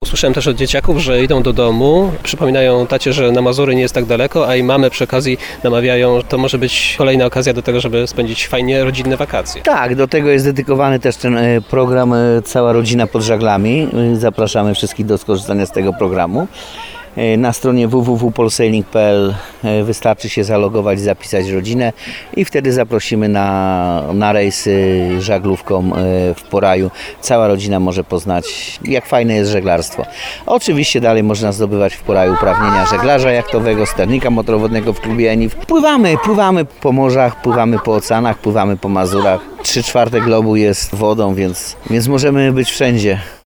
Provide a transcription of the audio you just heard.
Słyszałem też od dzieciaków, że idą do domu, przypominają tacie, że na Mazury nie jest tak daleko, a i mamy przy okazji namawiają, to może być kolejna okazja do tego, żeby spędzić fajnie rodzinne wakacje. Tak, do tego jest dedykowany też ten program Cała rodzina pod żaglami. Zapraszamy wszystkich do skorzystania z tego programu. Na stronie www.polsailing.pl wystarczy się zalogować, zapisać rodzinę i wtedy zaprosimy na rejs żaglówką w Poraju. Cała rodzina może poznać, jak fajne jest żeglarstwo. Oczywiście dalej można zdobywać w Poraju uprawnienia żeglarza jachtowego, sternika motorowodnego w klubie ENIF. Pływamy po morzach, pływamy po oceanach, pływamy po Mazurach. 3/4 globu jest wodą, więc możemy być wszędzie.